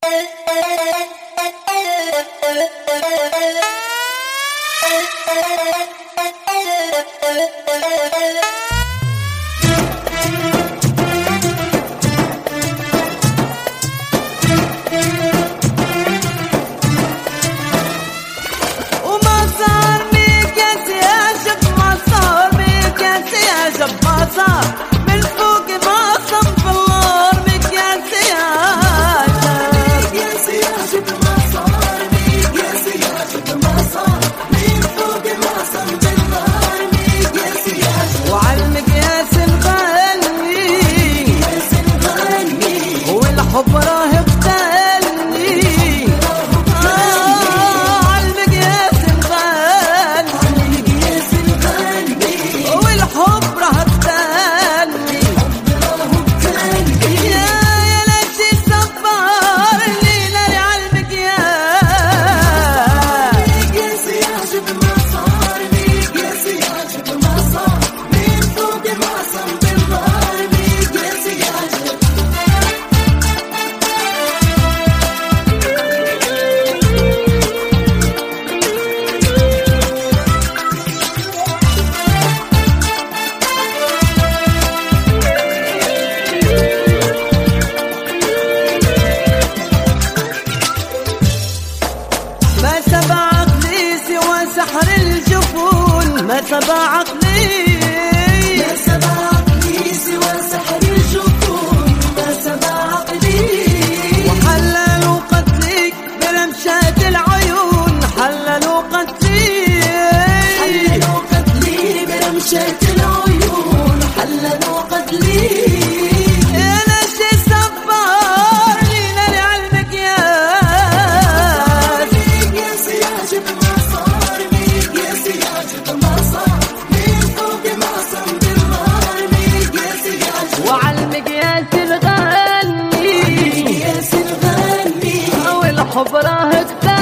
من فوق ما صم في النار مقياس يعجب ما صار مقياس يعجب ما صار من فوق ما صم في النار مقياس يعجب وعلى المقياس نغني والحب راه بتلني على المقياس نغني والحب راه سحر الجفون ما سبع عقلي ما سبع عقلي سوى سحر الجفون ما سبع عقلي وحللوا قتلي برمشات العيون حللوا قتلي برمشات العيون حللوا قتلي الحب راه